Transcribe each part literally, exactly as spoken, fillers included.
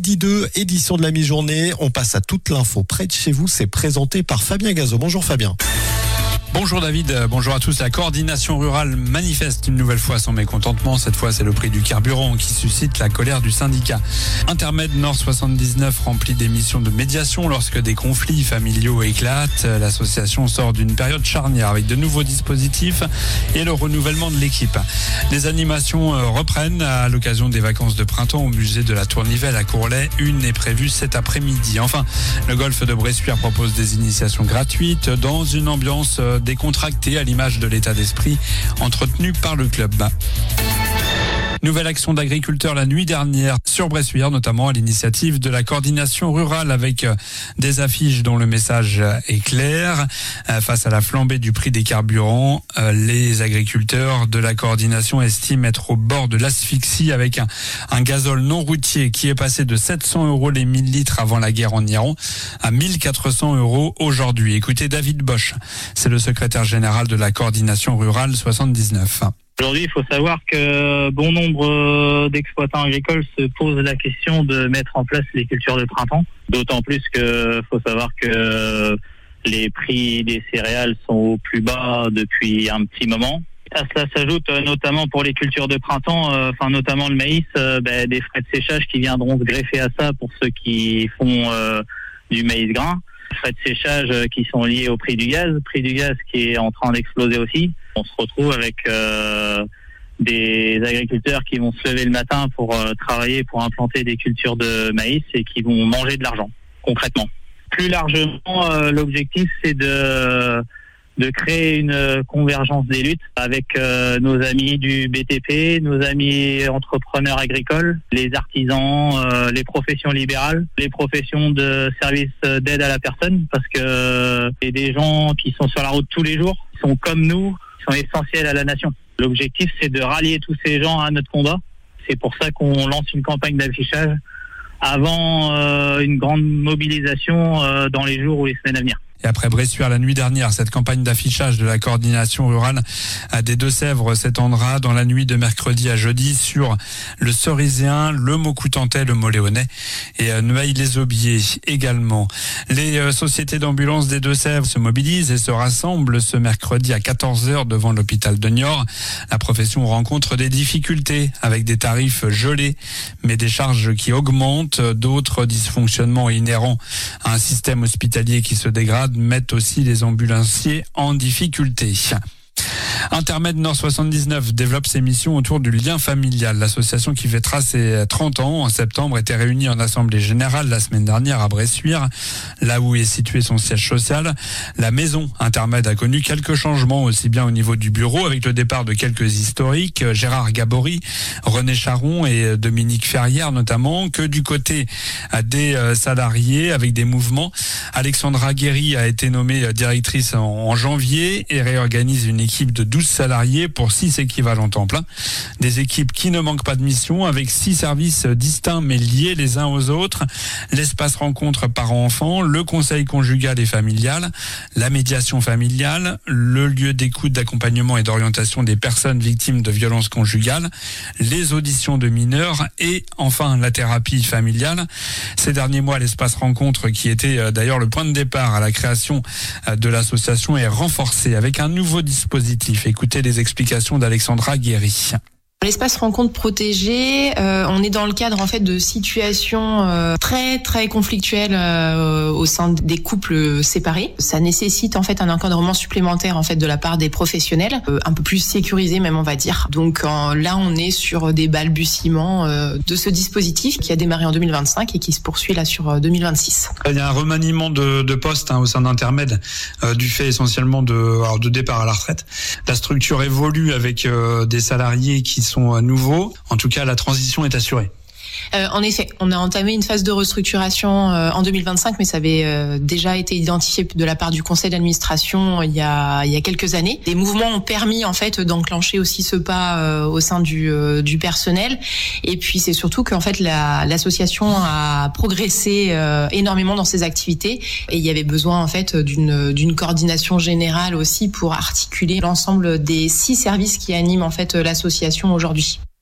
midi deux, édition de la mi-journée. On passe à toute l'info près de chez vous. C'est présenté par Fabien Gazot. Bonjour Fabien. Bonjour David, bonjour à tous. La coordination rurale manifeste une nouvelle fois son mécontentement. Cette fois, c'est le prix du carburant qui suscite la colère du syndicat. Intermed Nord soixante-dix-neuf remplit des missions de médiation lorsque des conflits familiaux éclatent. L'association sort d'une période charnière avec de nouveaux dispositifs et le renouvellement de l'équipe. Les animations reprennent à l'occasion des vacances de printemps au musée de la Tournivelle à Courlay. Une est prévue cet après-midi. Enfin, le golfe de Bressuire propose des initiations gratuites dans une ambiance décontracté à l'image de l'état d'esprit entretenu par le club. Nouvelle action d'agriculteurs la nuit dernière sur Bressuire, notamment à l'initiative de la coordination rurale avec des affiches dont le message est clair. Face à la flambée du prix des carburants, les agriculteurs de la coordination estiment être au bord de l'asphyxie avec un, un gazole non routier qui est passé de sept cents euros les mille litres avant la guerre en Iran à mille quatre cents euros aujourd'hui. Écoutez David Bosch, c'est le secrétaire général de la coordination rurale soixante-dix-neuf. Aujourd'hui, il faut savoir que bon nombre d'exploitants agricoles se posent la question de mettre en place les cultures de printemps. D'autant plus que faut savoir que les prix des céréales sont au plus bas depuis un petit moment. À cela s'ajoute notamment pour les cultures de printemps, euh, enfin notamment le maïs, euh, ben, des frais de séchage qui viendront se greffer à ça pour ceux qui font euh, du maïs grain. Frais de séchage qui sont liés au prix du gaz, prix du gaz qui est en train d'exploser aussi. On se retrouve avec euh, des agriculteurs qui vont se lever le matin pour euh, travailler, pour implanter des cultures de maïs et qui vont manger de l'argent, concrètement. Plus largement, euh, l'objectif c'est de de créer une convergence des luttes avec euh, nos amis du B T P, nos amis entrepreneurs agricoles, les artisans, euh, les professions libérales, les professions de services d'aide à la personne, parce que euh, c'est des gens qui sont sur la route tous les jours, qui sont comme nous, qui sont essentiels à la nation. L'objectif, c'est de rallier tous ces gens à notre combat. C'est pour ça qu'on lance une campagne d'affichage avant euh, une grande mobilisation euh, dans les jours ou les semaines à venir. Et après Bressuire la nuit dernière, cette campagne d'affichage de la coordination rurale des Deux-Sèvres s'étendra dans la nuit de mercredi à jeudi sur le Cerisien, le Maucoutantais, le Moléonnais et Noailles-les-Aubiers également. Les sociétés d'ambulance des Deux-Sèvres se mobilisent et se rassemblent ce mercredi à quatorze heures devant l'hôpital de Niort. La profession rencontre des difficultés avec des tarifs gelés, mais des charges qui augmentent, d'autres dysfonctionnements inhérents à un système hospitalier qui se dégrade mettent aussi les ambulanciers en difficulté. Intermed Nord soixante-dix-neuf développe ses missions autour du lien familial. L'association qui fêtera ses trente ans en septembre était réunie en assemblée générale la semaine dernière à Bressuire, là où est situé son siège social. La maison Intermed a connu quelques changements, aussi bien au niveau du bureau, avec le départ de quelques historiques, Gérard Gabory, René Charon et Dominique Ferrière notamment, que du côté des salariés avec des mouvements. Alexandra Guéry a été nommée directrice en janvier et réorganise une équipe de douze salariés pour six équivalents temps plein. Des équipes qui ne manquent pas de mission avec six services distincts mais liés les uns aux autres. L'espace rencontre parents-enfants, le conseil conjugal et familial, la médiation familiale, le lieu d'écoute, d'accompagnement et d'orientation des personnes victimes de violences conjugales, les auditions de mineurs et enfin la thérapie familiale. Ces derniers mois, l'espace rencontre, qui était d'ailleurs le point de départ à la création de l'association, est renforcé avec un nouveau dispositif. Écoutez les explications d'Alexandra Guéry. L'espace rencontre protégé, euh, on est dans le cadre en fait de situations euh, très très conflictuelles euh, au sein des couples séparés. Ça nécessite en fait un encadrement supplémentaire en fait de la part des professionnels, euh, un peu plus sécurisé même on va dire. Donc euh, là on est sur des balbutiements euh, de ce dispositif qui a démarré en deux mille vingt-cinq et qui se poursuit là sur euh, deux mille vingt-six. Il y a un remaniement de, de postes hein, au sein d'Intermed euh, du fait essentiellement de, alors, de départ à la retraite. La structure évolue avec euh, des salariés qui sont nouveaux. En tout cas, la transition est assurée. Euh, en effet, on a entamé une phase de restructuration euh, en deux mille vingt-cinq, mais ça avait euh, déjà été identifié de la part du conseil d'administration il y a il y a quelques années. Des mouvements ont permis en fait d'enclencher aussi ce pas euh, au sein du euh, du personnel. Et puis c'est surtout qu'en fait la, l'association a progressé euh, énormément dans ses activités et il y avait besoin en fait d'une d'une coordination générale aussi pour articuler l'ensemble des six services qui animent en fait l'association aujourd'hui.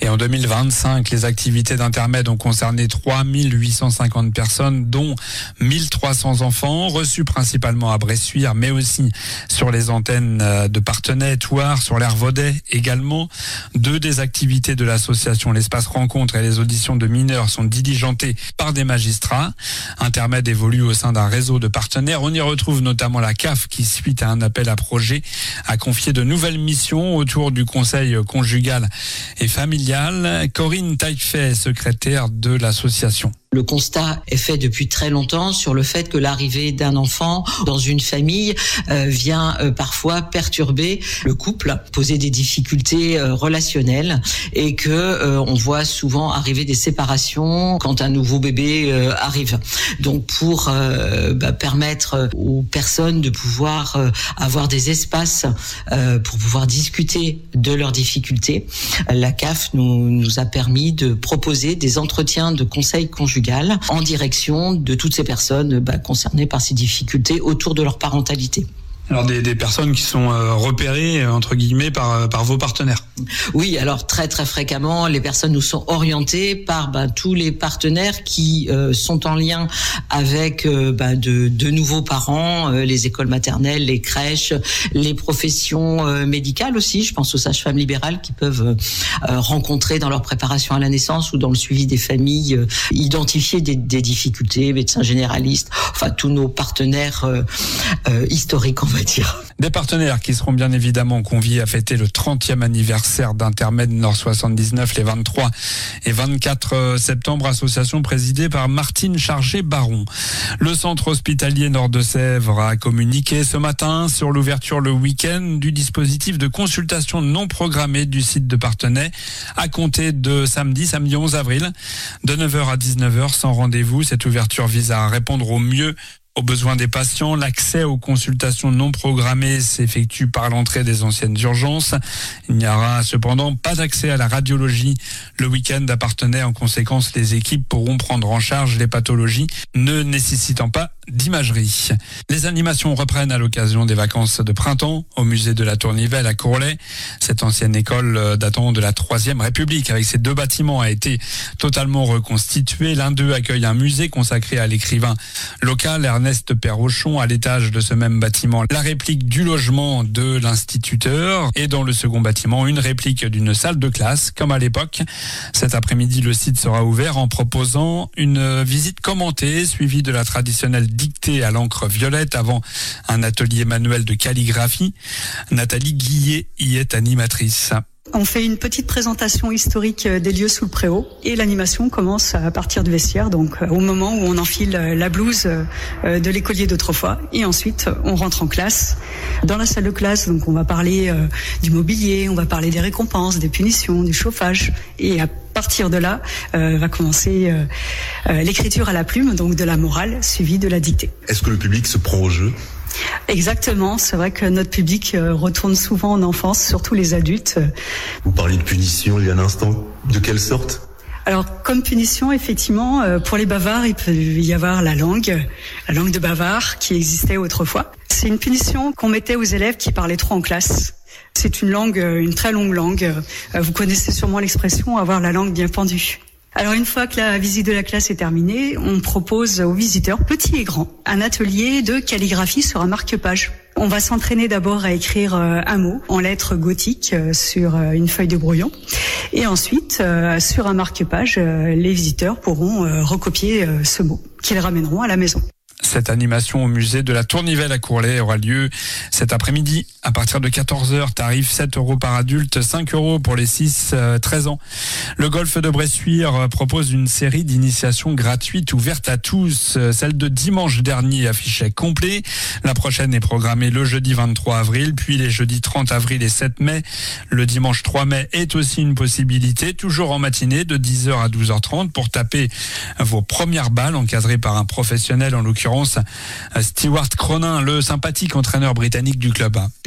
Et en deux mille vingt-cinq, les activités d'intermède ont concerné trois mille huit cent cinquante personnes, dont mille trois cents enfants, reçus principalement à Bressuire, mais aussi sur les antennes de Parthenay, Thouars, sur l'aire Vaudet également. Deux des activités de l'association, l'espace rencontre et les auditions de mineurs, sont diligentées par des magistrats. Intermède évolue au sein d'un réseau de partenaires. On y retrouve notamment la C A F qui, suite à un appel à projet, a confié de nouvelles missions autour du conseil conjugal et familial. Corinne Taillefer, secrétaire de l'association. Le constat est fait depuis très longtemps sur le fait que l'arrivée d'un enfant dans une famille euh, vient euh, parfois perturber le couple, poser des difficultés euh, relationnelles et que euh, on voit souvent arriver des séparations quand un nouveau bébé euh, arrive. Donc pour euh, bah, permettre aux personnes de pouvoir euh, avoir des espaces euh, pour pouvoir discuter de leurs difficultés, la C A F nous, nous a permis de proposer des entretiens de conseil conjugal en direction de toutes ces personnes bah, concernées par ces difficultés autour de leur parentalité. Alors des, des personnes qui sont euh, repérées entre guillemets par par vos partenaires. Oui, alors très très fréquemment les personnes nous sont orientées par ben, tous les partenaires qui euh, sont en lien avec euh, ben, de, de nouveaux parents, euh, les écoles maternelles, les crèches, les professions euh, médicales aussi. Je pense aux sages-femmes libérales qui peuvent euh, rencontrer dans leur préparation à la naissance ou dans le suivi des familles, euh, identifier des, des difficultés, médecins généralistes, enfin tous nos partenaires euh, euh, historiques. On va dire. Des partenaires qui seront bien évidemment conviés à fêter le trentième anniversaire d'Intermède Nord soixante-dix-neuf les vingt-trois et vingt-quatre septembre, association présidée par Martine Chargé-Baron. Le centre hospitalier Nord-de-Sèvres a communiqué ce matin sur l'ouverture le week-end du dispositif de consultation non programmée du site de Parthenay à compter de samedi, samedi onze avril, de neuf heures à dix-neuf heures sans rendez-vous. Cette ouverture vise à répondre au mieux aux besoins des patients. L'accès aux consultations non programmées s'effectue par l'entrée des anciennes urgences. Il n'y aura cependant pas d'accès à la radiologie le week-end à Parthenay. En conséquence, les équipes pourront prendre en charge les pathologies ne nécessitant pas d'imagerie. Les animations reprennent à l'occasion des vacances de printemps au musée de la Tournivelle à Courlay. Cette ancienne école datant de la Troisième République avec ses deux bâtiments a été totalement reconstituée. L'un d'eux accueille un musée consacré à l'écrivain local Ernest Perrochon. À l'étage de ce même bâtiment, la réplique du logement de l'instituteur et dans le second bâtiment, une réplique d'une salle de classe comme à l'époque. Cet après-midi, le site sera ouvert en proposant une visite commentée suivie de la traditionnelle dictée à l'encre violette avant un atelier manuel de calligraphie. Nathalie Guillet y est animatrice. On fait une petite présentation historique des lieux sous le préau et l'animation commence à partir du vestiaire, donc au moment où on enfile la blouse de l'écolier d'autrefois et ensuite on rentre en classe. Dans la salle de classe, donc on va parler du mobilier, on va parler des récompenses, des punitions, du chauffage et à partir de là euh, va commencer euh, euh, l'écriture à la plume, donc de la morale suivie de la dictée. Est-ce que le public se prend au jeu ? Exactement, c'est vrai que notre public retourne souvent en enfance, surtout les adultes. Vous parliez de punition il y a un instant, de quelle sorte ? Alors, comme punition, effectivement, pour les bavards, il peut y avoir la langue, la langue de bavard qui existait autrefois. C'est une punition qu'on mettait aux élèves qui parlaient trop en classe. C'est une langue, une très longue langue. Vous connaissez sûrement l'expression « avoir la langue bien pendue ». Alors une fois que la visite de la classe est terminée, on propose aux visiteurs, petits et grands, un atelier de calligraphie sur un marque-page. On va s'entraîner d'abord à écrire un mot en lettres gothiques sur une feuille de brouillon. Et ensuite, sur un marque-page, les visiteurs pourront recopier ce mot qu'ils ramèneront à la maison. Cette animation au musée de la Tournivelle à Courlay aura lieu cet après-midi à partir de quatorze heures. Tarif sept euros par adulte, cinq euros pour les six treize ans. Le golf de Bressuire propose une série d'initiations gratuites ouvertes à tous. Celle de dimanche dernier affichait complet. La prochaine est programmée le jeudi vingt-trois avril, puis les jeudis trente avril et sept mai. Le dimanche trois mai est aussi une possibilité, toujours en matinée de dix heures à douze heures trente pour taper vos premières balles encadrées par un professionnel, en l'occurrence Stewart Cronin, le sympathique entraîneur britannique du club.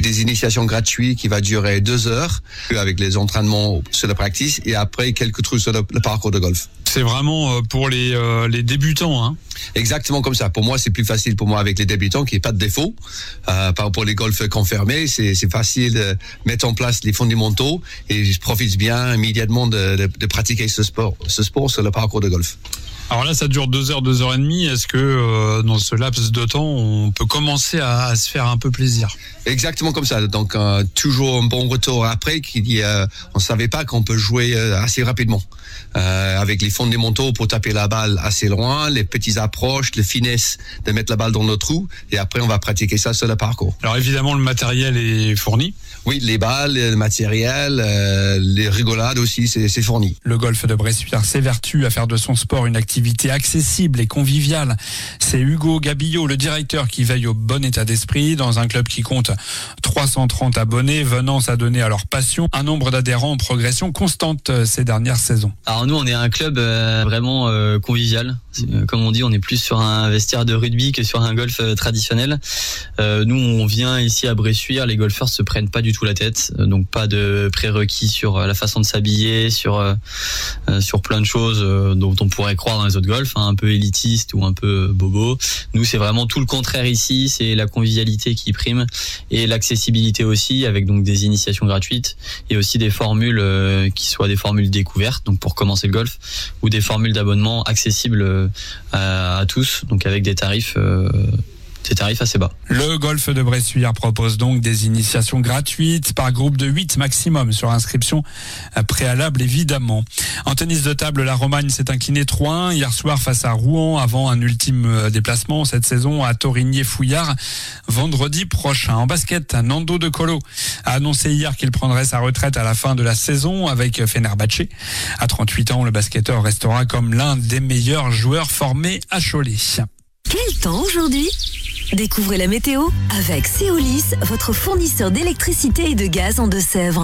des initiations gratuites qui va durer deux heures avec les entraînements sur la practice et après quelques trucs sur le, le parcours de golf. C'est vraiment pour les, euh, les débutants, hein. Exactement comme ça. Pour moi, c'est plus facile pour moi avec les débutants qui n'ont pas de défaut. Euh, par rapport aux golfs confirmés, c'est, c'est facile de mettre en place les fondamentaux et je profite bien immédiatement de, de, de pratiquer ce sport, ce sport sur le parcours de golf. Alors là, ça dure deux heures, deux heures et demie. Est-ce que euh, dans ce laps de temps, on peut commencer à, à se faire un peu plaisir? Exactement comme ça. Donc euh, toujours un bon retour après. Qui dit, euh, on savait pas qu'on peut jouer euh, assez rapidement euh, avec les fondamentaux pour taper la balle assez loin, les petites approches, les finesses de mettre la balle dans le trou. Et après, on va pratiquer ça sur le parcours. Alors évidemment, le matériel est fourni. Oui, les balles, le matériel, euh, les rigolades aussi, c'est, c'est fourni. Le golf de Bressuire s'évertue à faire de son sport une activité accessible et conviviale. C'est Hugo Gabillot, le directeur, qui veille au bon état d'esprit dans un club qui compte trois cent trente abonnés venant s'adonner à leur passion. Un nombre d'adhérents en progression constante ces dernières saisons. Alors nous, on est un club euh, vraiment euh, convivial. Euh, comme on dit, on est plus sur un vestiaire de rugby que sur un golf euh, traditionnel. Euh, nous, on vient ici à Bressuire, les golfeurs se prennent pas du tout la tête, donc pas de prérequis sur la façon de s'habiller, sur euh, sur plein de choses euh, dont on pourrait croire dans les autres golfs, hein, un peu élitiste ou un peu bobo. Nous, c'est vraiment tout le contraire ici, c'est la convivialité qui prime et l'accessibilité aussi, avec donc des initiations gratuites et aussi des formules euh, qui soient des formules découvertes, donc pour commencer le golf, ou des formules d'abonnement accessibles euh, à, à tous, donc avec des tarifs euh, Des tarifs assez bas. Le golf de Bressuire propose donc des initiations gratuites par groupe de huit maximum sur inscription préalable évidemment. En tennis de table, la Romagne s'est inclinée trois un hier soir face à Rouen avant un ultime déplacement cette saison à Torigné-Fouillard vendredi prochain. En basket, Nando De Colo a annoncé hier qu'il prendrait sa retraite à la fin de la saison avec Fenerbahçe. À trente-huit ans, le basketteur restera comme l'un des meilleurs joueurs formés à Cholet. Quel temps aujourd'hui ? Découvrez la météo avec Céolis, votre fournisseur d'électricité et de gaz en Deux-Sèvres.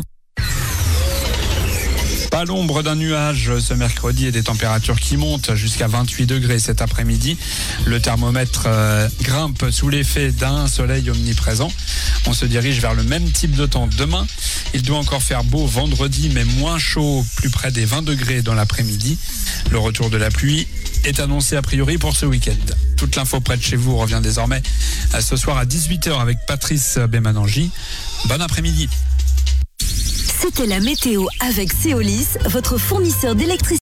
Pas l'ombre d'un nuage ce mercredi et des températures qui montent jusqu'à vingt-huit degrés cet après-midi. Le thermomètre euh, grimpe sous l'effet d'un soleil omniprésent. On se dirige vers le même type de temps demain. Il doit encore faire beau vendredi, mais moins chaud, plus près des vingt degrés dans l'après-midi. Le retour de la pluie est annoncé a priori pour ce week-end. Toute l'info près de chez vous revient désormais ce soir à dix-huit heures avec Patrice Bémanangi. Bon après-midi. C'était la météo avec Céolis, votre fournisseur d'électricité.